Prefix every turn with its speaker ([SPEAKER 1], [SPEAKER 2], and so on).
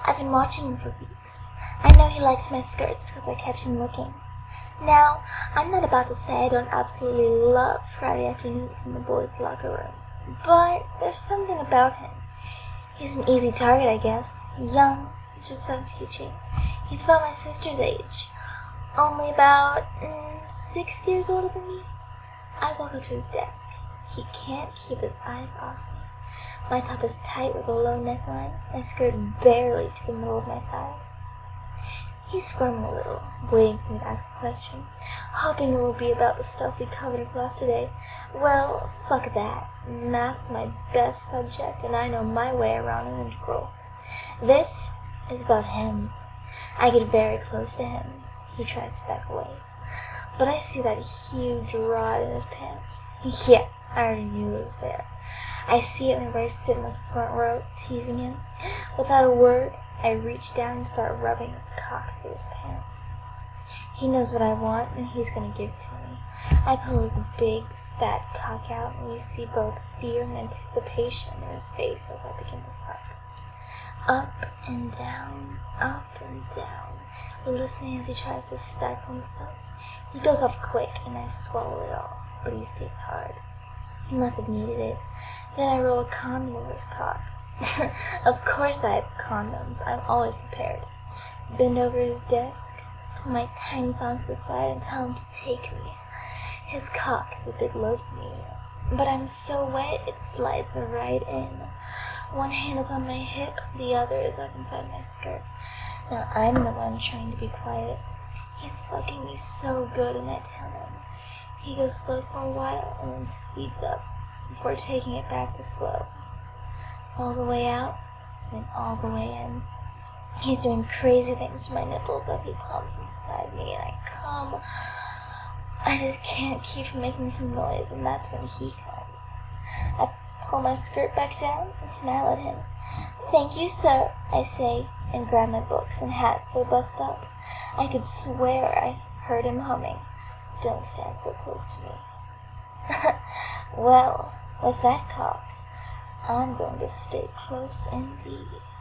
[SPEAKER 1] I've been watching him for weeks. I know he likes my skirts because I catch him looking. Now, I'm not about to say I don't absolutely love Friday afternoons in the boys' locker room, but there's something about him. He's an easy target, I guess. Young, just so teaching. He's about my sister's age, only about 6 years older than me. I walk up to his desk. He can't keep his eyes off me. My top is tight with a low neckline, my skirt barely to the middle of my thighs. He's squirming a little, waiting for me to ask a question, hoping it will be about the stuff we covered in class today. Well, fuck that. Math's my best subject, and I know my way around an integral. This is about him. I get very close to him. He tries to back away. But I see that huge rod in his pants. Yeah, I already knew it was there. I see it whenever I sit in the front row, teasing him. Without a word, I reach down and start rubbing his cock through his pants. He knows what I want, and he's gonna give it to me. I pull his big, fat cock out, and we see both fear and anticipation in his face as I begin to suck. Up and down, listening as he tries to stifle himself. He goes off quick, and I swallow it all, but he stays hard. He must have needed it. Then I roll a condom over his cock. Of course I have condoms. I'm always prepared. Bend over his desk, pull my tiny thong to the side, and tell him to take me. His cock is a big load for me, but I'm so wet it slides right in. One hand is on my hip, the other is up inside my skirt. Now I'm the one trying to be quiet. He's fucking me so good, and I tell him. He goes slow for a while and then speeds up before taking it back to slow. All the way out, then all the way in. He's doing crazy things to my nipples as he pumps inside me, and I come. I just can't keep from making some noise, and that's when he comes. I pull my skirt back down and smile at him. "Thank you, sir," I say, and grab my books and hat so they bust up. I could swear I heard him humming, "Don't stand so close to me." Well, with that cock, I'm going to stay close indeed.